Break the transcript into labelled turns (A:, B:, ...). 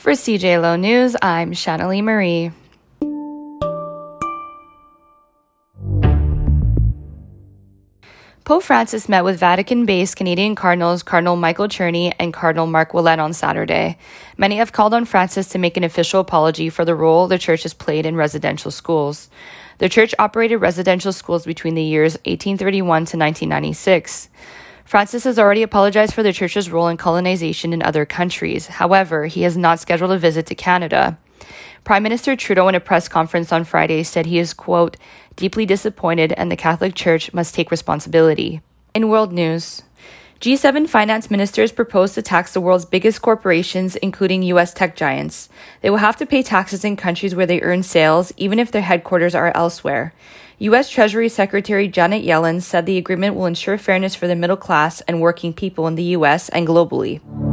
A: For CJLO News, I'm Shannalee Marie. Pope Francis met with Vatican-based Canadian Cardinals Cardinal Michael Cherney and Cardinal Mark Ouellet on Saturday. Many have called on Francis to make an official apology for the role the church has played in residential schools. The church operated residential schools between the years 1831 to 1996. Francis has already apologized for the church's role in colonization in other countries. However, he has not scheduled a visit to Canada. Prime Minister Trudeau in a press conference on Friday said he is, quote, deeply disappointed and the Catholic Church must take responsibility. In world news, G7 finance ministers propose to tax the world's biggest corporations, including U.S. tech giants. They will have to pay taxes in countries where they earn sales, even if their headquarters are elsewhere. U.S. Treasury Secretary Janet Yellen said the agreement will ensure fairness for the middle class and working people in the U.S. and globally.